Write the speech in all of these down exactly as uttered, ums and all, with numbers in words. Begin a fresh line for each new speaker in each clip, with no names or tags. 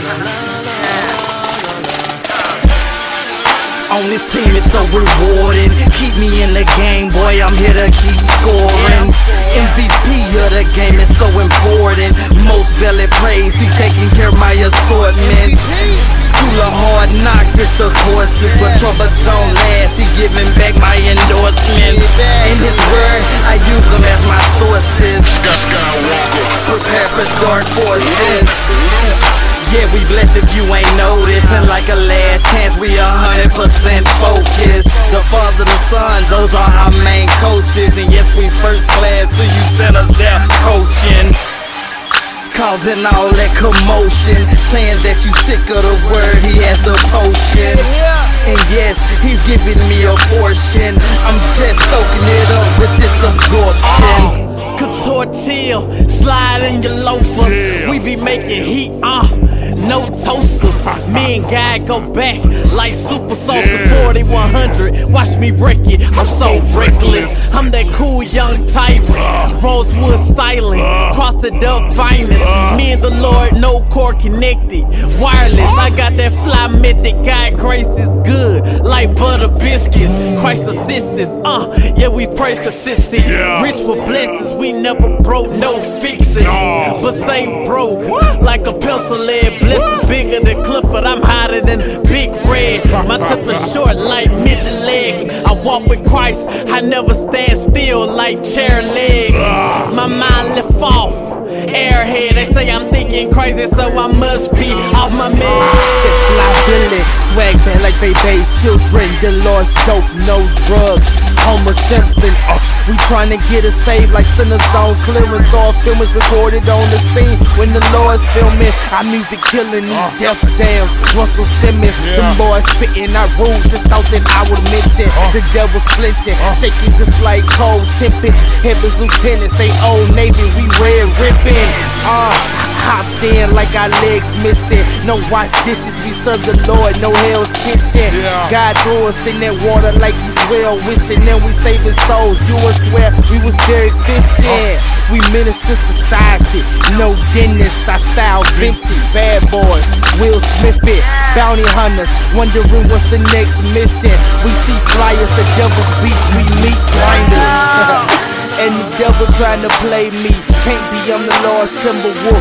On this team is so rewarding. Keep me in the game, boy, I'm here to keep scoring. M V P of the game is so important. Most valid praise, he taking care of my assortment. School of hard knocks, it's the courses, but trouble don't last, he giving back my endorsement. In his word, I use them as my sources. Prepare for dark forces. Yeah, we blessed if you ain't noticed. And like a last chance, we a hundred percent focused. The Father, the Son, those are our main coaches. And yes, we first class till you send us there coaching. Causing all that commotion, saying that you sick of the word, he has the potion. And yes, he's giving me a portion. I'm just soaking it up with this absorption.
Couture chill, slide in your loafers. Yeah. We be making heat, uh, no toasters. Me and Guy go back like super soakers. Yeah. forty-one hundred, watch me wreck it. I'm so reckless. I'm that cool young tyrant. Uh, Rosewood styling, uh, cross it up finest. Uh, me and the Lord, no cord connected. Wireless, uh, I got that fly method. God grace is good, like butter biscuits. Christ assistance, uh, yeah, we praise consistent. Yeah. Rich with blessings, we never broke, no fixing. No. But say broke, like a pencil lead. Blessings bigger than Clifford, I'm hotter than Big Red. My tip is short like midget legs. I walk with Christ, I never stand still like chair legs. My mind left off, airhead. They say I'm thinking crazy, so I must be off my meds.
Fly swag band like baby's children. The Lord's dope, no drugs. Homer Simpson, uh, we tryna get us saved like center zone clearance. All film is recorded on the scene when the Lord's filming. Our music killing these uh, death jams. Russell Simmons, yeah. Them boys spitting our rules. Just thought that I would mention uh, the devil's flinching, uh, shaking just like cold tempest. Heaven's lieutenants, they old Navy, we red ribbon. Uh, hopped in like our legs missing. No wash dishes, we serve the Lord, no Hell's Kitchen. Yeah. God threw us in that water like he's well wishing. Then we saving souls, you would swear we was there fishing. Uh. We minister society, no dentists, I style vintage. Bad boys, Will Smith it, bounty hunters, wondering what's the next mission. We see flyers, the devil's beat, we meet grinders. And the devil trying to play me. Can't be, I'm the Lord's Timberwolf.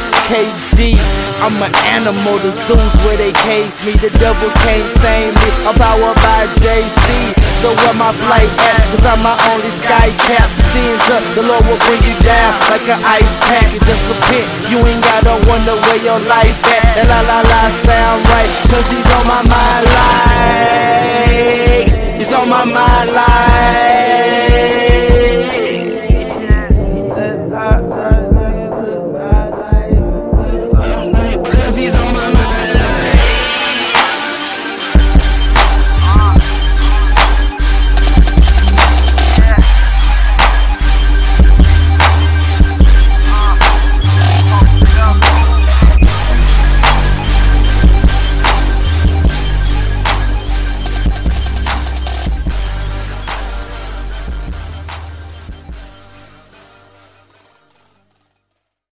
K G, I'm an animal. The zoos where they cage me. The devil can't tame me. I'm powered by J C. So where my flight at? Cause I'm my only sky cap. Sins up, the Lord will bring you down like an ice pack. You just repent, you ain't gotta wonder where your life at. That la la la sound right, cause he's on my mind like, he's on my mind like.